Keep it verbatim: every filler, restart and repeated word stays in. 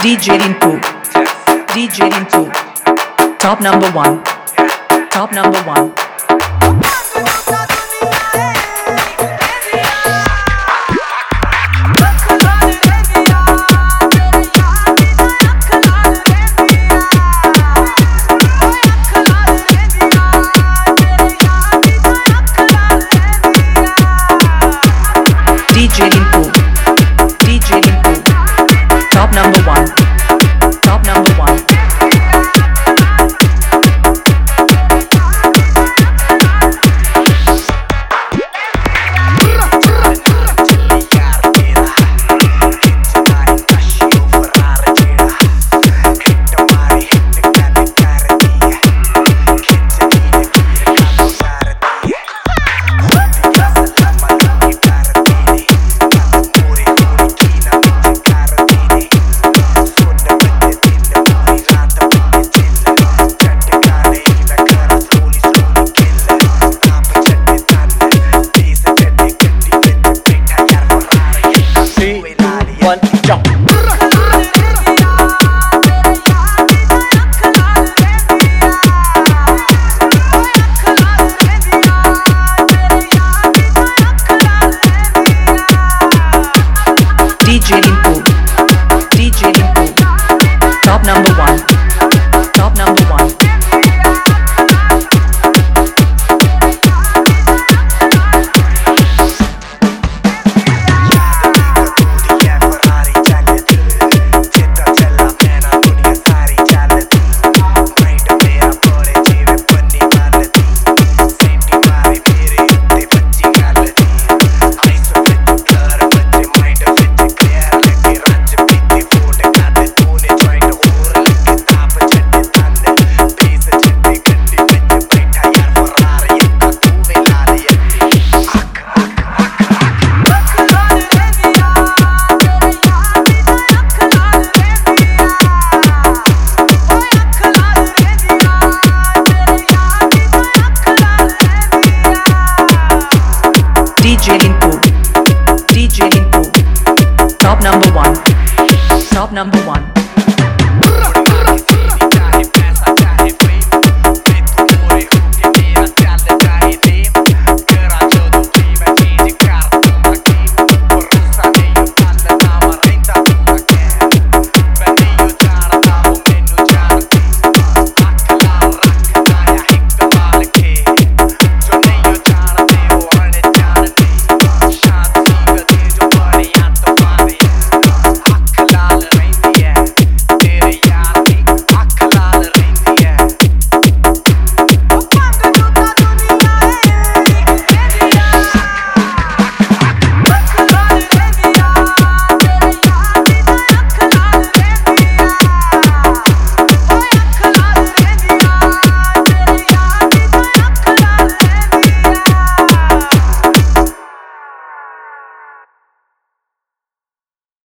D J Rinku, D J Rinku, top number one, top number one. D J Rinku, D J Rinku, top number one, top number one. One, jump. D J Rinku, D J Rinku, top number one, top number one. D J Rinku, D J Rinku, top number one, top number one.